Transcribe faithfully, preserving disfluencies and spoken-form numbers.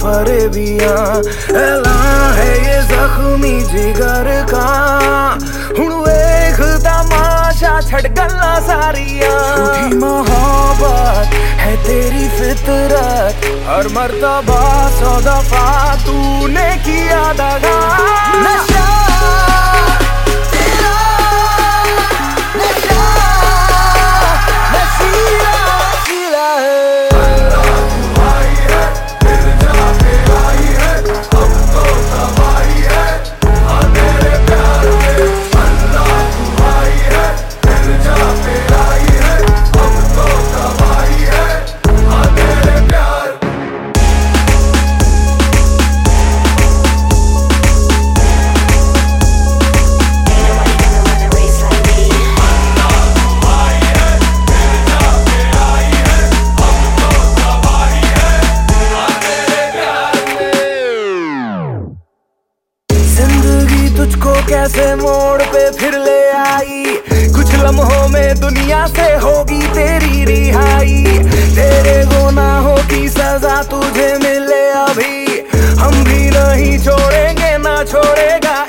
फरेबियां ऐलान है ये जख्मी जिगर का हुण वेख तमाशा छड़ गल्ला सारियां झूठी मोहब्बत है तेरी फितरत हर मर्तबा सौ दफा तूने किया दगा नशा तुझको कैसे मोड़ पे फिर ले आई कुछ लम्हों में दुनिया से होगी तेरी रिहाई तेरे गुनाहों की सजा तुझे मिले अभी हम भी नहीं छोड़ेंगे ना छोड़ेगा